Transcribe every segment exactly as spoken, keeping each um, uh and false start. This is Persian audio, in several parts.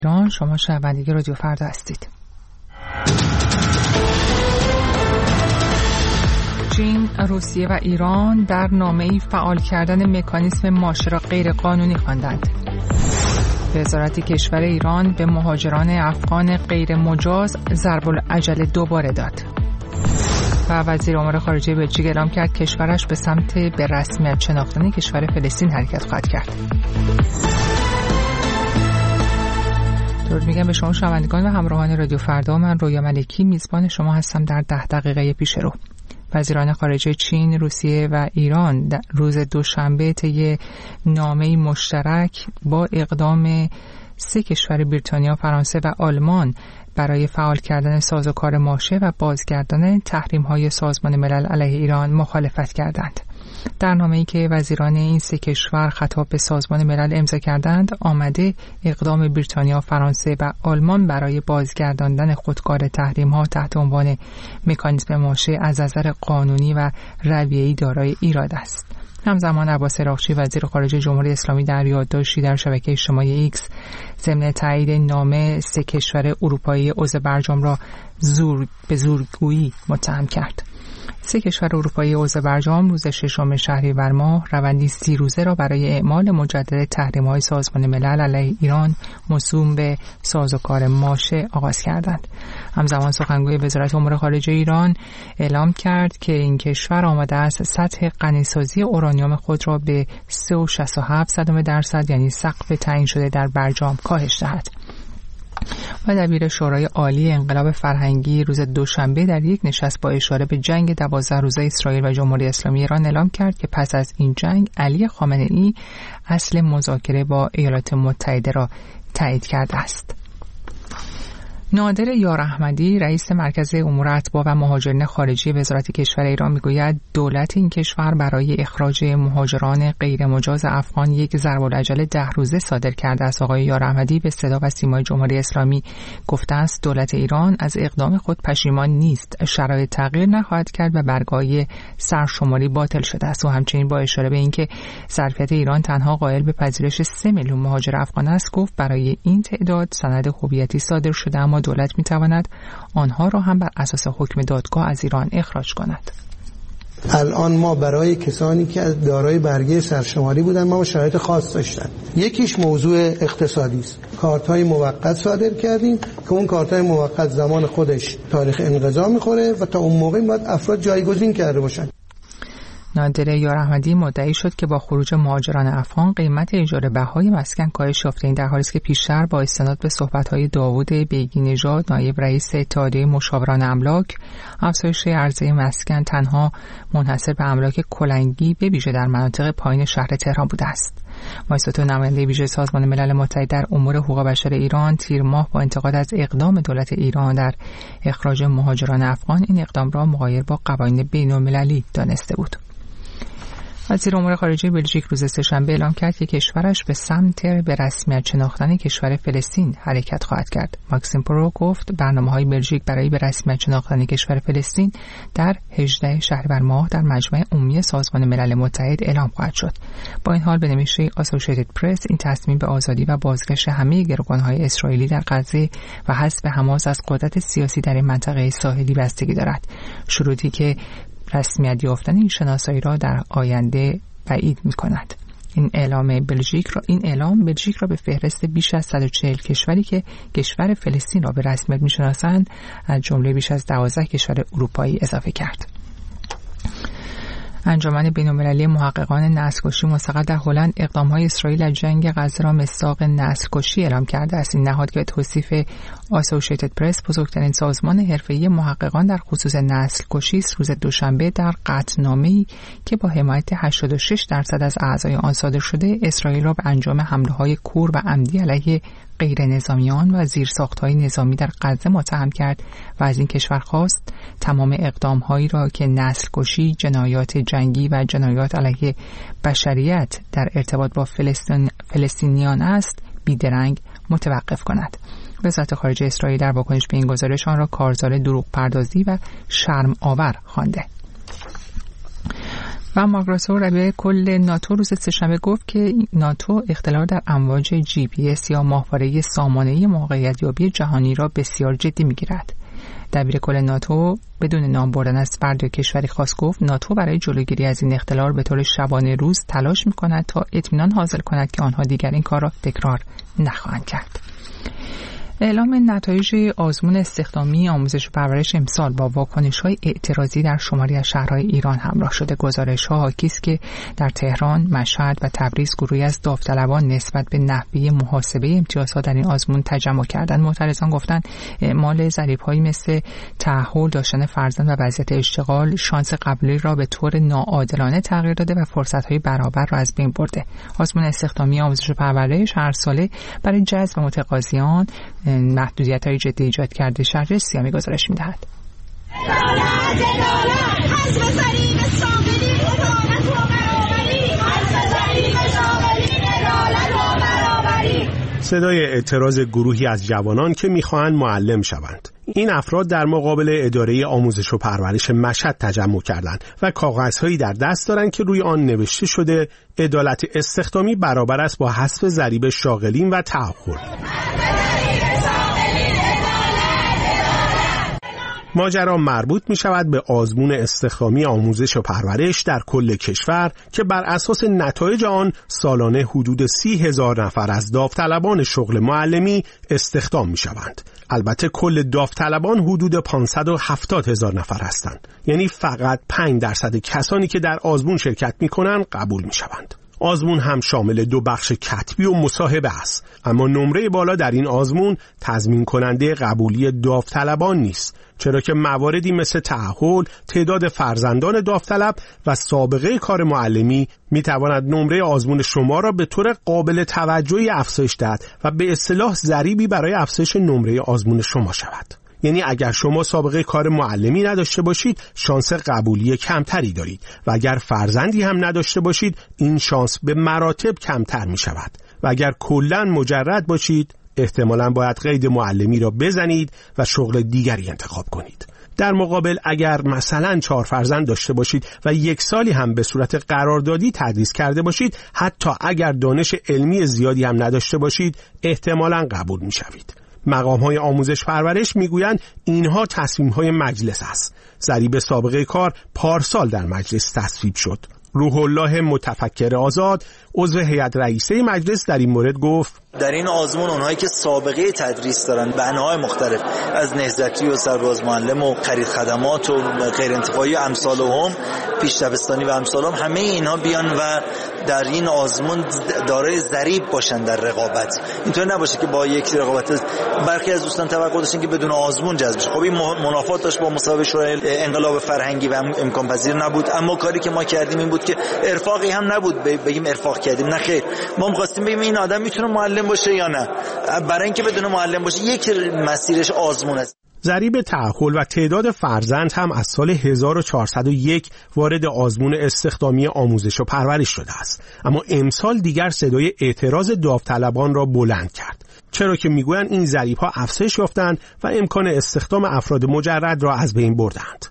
ایران. شما شنونده رادیو فردا هستید. چین، روسیه و ایران در نامه‌ای فعال کردن مکانیسم ماشه را غیر قانونی خواندند. وزارت کشور ایران به مهاجران افغان غیر مجاز ضرب العجل دوباره داد. و وزیر امور خارجه بلژیک اعلام کرد کشورش به سمت به رسمیت شناختن کشور فلسطین حرکت خواهد کرد. درود میگم به شما شنوندگان و همراهان رادیو فردا. من رویا ملکی میزبان شما هستم در ده دقیقه پیش رو. وزیران خارجه چین، روسیه و ایران در روز دوشنبه طی نامه‌ای مشترک با اقدام سه کشور بریتانیا، فرانسه و آلمان برای فعال کردن سازوکار ماشه و بازگرداندن تحریم‌های سازمان ملل علیه ایران مخالفت کردند. در نامه‌ای که وزیران این سه کشور خطاب به سازمان ملل امضا کردند، آمده اقدام بریتانیا، فرانسه و آلمان برای بازگرداندن خودکار تحریم‌ها تحت عنوان مکانیسم ماشه از نظر قانونی و رویه‌ای دارای ایراد است. همزمان عباس عراقچی وزیر خارجه جمهوری اسلامی در یادداشتی در شبکه اجتماعی ایکس ضمن تایید نامه سه کشور اروپایی عضو برجام را زور به زورگویی متهم کرد. سه کشور اروپایی عضو برجام روز ششم شهریور ماه روندی سی روزه را برای اعمال مجدد تحریم‌های سازمان ملل علیه ایران موسوم به سازوکار ماشه آغاز کردند. همزمان سخنگوی وزارت امور خارجه ایران اعلام کرد که این کشور آماده است سطح غنیسازی اورانیوم خود را به سه و شصت و هفت صدم درصد یعنی سقف تعیین شده در برجام کاهش دهد. و دبیر شورای عالی انقلاب فرهنگی روز دوشنبه در یک نشست با اشاره به جنگ دوازده روزه اسرائیل و جمهوری اسلامی ایران اعلام کرد که پس از این جنگ علی خامنه‌ای اصل مذاکره با ایالات متحده را تایید کرده است. نادر یار احمدی رئیس مرکز امور اتباع و مهاجرین خارجی وزارت کشور ایران میگوید دولت این کشور برای اخراج مهاجران غیر مجاز افغان یک ضرب العجل ده روزه صادر کرده است. آقای یار احمدی به صدا و سیمای جمهوری اسلامی گفته است دولت ایران از اقدام خود پشیمان نیست، شرایط تغییر نخواهد کرد و برگای سرشماری باطل شده است. و همچنین با اشاره به اینکه ظرفیت ایران تنها قائل به پذیرش سه میلیون مهاجر افغان است، گفت برای این تعداد سند هویتی صادر شده، اما دولت میتواند آنها را هم بر اساس حکم دادگاه از ایران اخراج کند. الان ما برای کسانی که دارای برگه سرشماری بودن ما شرایط خاص داشتن. یکیش موضوع اقتصادی است. کارت‌های موقت صادر کردیم که اون کارت‌های موقت زمان خودش تاریخ انقضا می‌خوره و تا اون موقع باید افراد جایگزین کرده باشن. نادر یار احمدی مدعی شد که با خروج مهاجران افغان قیمت اجاره بهای مسکن کاهش یافته. این در حالی است که پیشتر با استناد به صحبت‌های داوود بیگی نژاد نایب رئیس اتحادیه مشاوران املاک، افزایش عرضه مسکن تنها منحصر به املاک کلنگی به ویژه در مناطق پایین شهر تهران بوده است. وایستو نماینده ویژه سازمان ملل متحد در امور حقوق بشر ایران تیر ماه با انتقاد از اقدام دولت ایران در اخراج مهاجران افغان این اقدام را مغایر با قوانین بین‌المللی دانسته بود. وزیر امور خارجه بلژیک روز سه‌شنبه اعلام کرد که کشورش به سمت به رسمیت شناختن کشور فلسطین حرکت خواهد کرد. ماکسیم پرو گفت برنامه‌های بلژیک برای به رسمیت شناختن کشور فلسطین در هجدهم شهریور ماه در مجمع عمومی سازمان ملل متحد اعلام خواهد شد. با این حال به نوشته آسوشیتد پرس این تصمیم به آزادی و بازگشت همه گروگان‌های اسرائیلی در غزه و حذف حماس از قدرت سیاسی در این منطقه ساحلی بستگی دارد. شروطی که رسمیت یافتن این شناسایی را در آینده بعید می‌کند. این اعلام بلژیک را این اعلام بلژیک را به فهرست بیش از صد و چهل کشوری که کشور فلسطین را به رسمیت می‌شناسند از جمله بیش از دوازده کشور اروپایی اضافه کرد. انجمن بین‌المللی محققان نسل‌کشی مستقر در هلند اقدام‌های اسرائیل از جنگ غزه را مصداق نسل‌کشی اعلام کرده است. این نهاد که به توصیف آسوشیتد پرس بزرگترین سازمان حرفه‌ای محققان در خصوص نسل‌کشی است، روز دوشنبه در قطعنامه‌ای که با حمایت هشتاد و شش درصد از اعضای آن صادر شده، اسرائیل را به انجام حمله‌های کور و عمدی علیه غیر نظامیان و زیرساخت‌های نظامی در غزه متهم کرد و از این کشور خواست تمام اقدام‌هایی را که نسل‌کشی، جنایات جنگی و جنایات علیه بشریت در ارتباط با فلسطین، فلسطینیان است بیدرنگ متوقف کند. وزارت خارجه اسرائیل در واکنش به این گزارش آن را کارزار دروغ پردازی و شرم آور خوانده. و مارگروسو ربیع کل ناتو روز سه‌شنبه گفت که ناتو اختلال در امواج جی پی اس یا ماهواره سامانه‌ای موقعیت‌یابی جهانی را بسیار جدی می‌گیرد. دبیر کل ناتو بدون نام بردن از فرد کشوری خاص گفت ناتو برای جلوگیری از این اختلال به طور شبانه روز تلاش می‌کند تا اطمینان حاصل کند که آنها دیگر این کار را تکرار نخواهند کرد. اعلام نتایج آزمون استخدامی آموزش و پرورش امسال با واکنش‌های اعتراضی در شماری از شهرهای ایران همراه شده. گزارش‌ها حاکی است که در تهران، مشهد و تبریز گروهی از داوطلبان نسبت به نحوه محاسبه امتیازها در این آزمون تجمع کردند. معترضان گفتند اعمال ضریب‌هایی مثل تأهل، داشتن فرزند و وضعیت اشتغال شانس قبولی را به طور ناعادلانه تغییر داده و فرصت‌های برابر را از بین برده. آزمون استخدامی آموزش و پرورش هر ساله برای جذب متقاضیان محدودیت‌های جدی ایجاد کرده. شهر سیامی گزارش می‌دهد. صدای اعتراض گروهی از جوانان که می‌خواهند معلم شوند. این افراد در مقابل اداره آموزش و پرورش مشهد تجمع کردند و کاغذهایی در دست دارند که روی آن نوشته شده عدالت استخدامی برابر است با حذف ضریب شاغلین و تأهل. ماجرا مربوط می شود به آزمون استخدامی آموزش و پرورش در کل کشور که بر اساس نتایج آن سالانه حدود سی هزار نفر از داوطلبان شغل معلمی استخدام می شوند. البته کل داوطلبان حدود پانصد و هفتاد هزار نفر هستند. یعنی فقط پنج درصد کسانی که در آزمون شرکت می کنند قبول می شوند. آزمون هم شامل دو بخش کتبی و مصاحبه است، اما نمره بالا در این آزمون تضمین کننده قبولی داوطلبان نیست، چرا که مواردی مثل تأهل، تعداد فرزندان داوطلب و سابقه کار معلمی میتواند نمره آزمون شما را به طور قابل توجهی افزایش دهد و به اصطلاح ضریبی برای افزایش نمره آزمون شما شود. یعنی اگر شما سابقه کار معلمی نداشته باشید شانس قبولی کمتری دارید و اگر فرزندی هم نداشته باشید این شانس به مراتب کمتر می شود و اگر کلاً مجرد باشید احتمالاً باید قید معلمی را بزنید و شغل دیگری انتخاب کنید. در مقابل اگر مثلا چهار فرزند داشته باشید و یک سالی هم به صورت قراردادی تدریس کرده باشید، حتی اگر دانش علمی زیادی هم نداشته باشید احتمالاً قبول می شوید. مقام‌های آموزش پرورش میگویند اینها تصمیم‌های مجلس است. ضریب سابقه کار پارسال در مجلس تصویب شد. روح الله متفکر آزاد عضو هیئت رئیسه مجلس در این مورد گفت در این آزمون اونهایی که سابقه تدریس دارن به انواع مختلف از نهضتی و سرباز معلم و خرید خدمات و غیر انتفاعی و امثالهم پیش دبستانی و امثالهم همه اینها بیان و در این آزمون دارای ضریب باشن در رقابت. اینطور نباشه که با یک رقابت برخی از دوستان توقع داشتن که بدون آزمون جذب بشه. خب این منافات داشت با مصاحبه شورای انقلاب فرهنگی و امکان پذیر نبود، اما کاری که ما کردیم این بود که ارفاقی هم نبود بگیم ارفاق کردیم، نه خیر، ما می‌خواستیم ببینیم این آدم میتونه معلم باشه یا نه. برای اینکه بدون معلم باشه یک مسیرش آزمون است. ضریب تأهل و تعداد فرزند هم از سال هزار و چهارصد و یک وارد آزمون استخدامی آموزش و پرورش شده است، اما امسال دیگر صدای اعتراض داوطلبان را بلند کرد، چرا که میگویند این ضریب‌ها افزایش یافتند و امکان استخدام افراد مجرد را از بین بردند.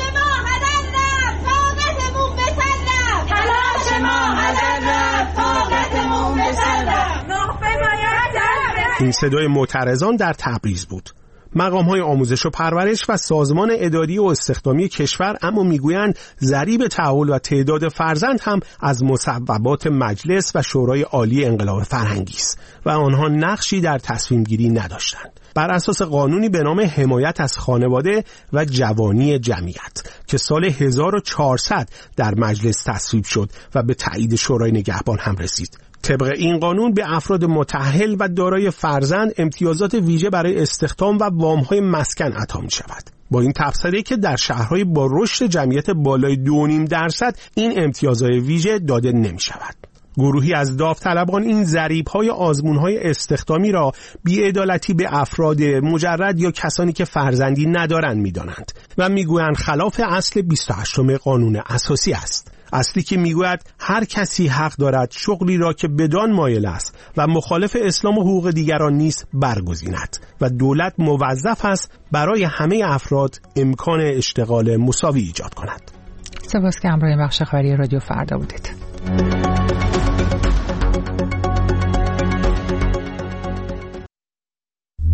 این صدای معترضان در تبریز بود. مقام‌های آموزش و پرورش و سازمان اداری و استخدامی کشور اما میگویند ضریب تأهل و تعداد فرزند هم از مصوبات مجلس و شورای عالی انقلاب فرهنگی است و آنها نقشی در تصمیم گیری نداشتند. بر اساس قانونی به نام حمایت از خانواده و جوانی جمعیت که سال هزار و چهارصد در مجلس تصویب شد و به تایید شورای نگهبان هم رسید. طبق این قانون به افراد متأهل و دارای فرزند امتیازات ویژه برای استخدام و وام‌های مسکن عطا می شود. با این تبصره که در شهرهای با رشد جمعیت بالای دو و نیم درصد این امتیازات ویژه داده نمی شود. گروهی از داوطلبان این ضریب‌های آزمون‌های استخدامی را بی‌عدالتی به افراد مجرد یا کسانی که فرزندی ندارند می‌دانند و می‌گویند خلاف اصل بیست و هشتم قانون اساسی است. اصلی که میگوید هر کسی حق دارد شغلی را که بدان مایل است و مخالف اسلام و حقوق دیگران نیست برگزیند و دولت موظف است برای همه افراد امکان اشتغال مساوی ایجاد کند. سپاس که همراه بخش خبری رادیو فردا بودید.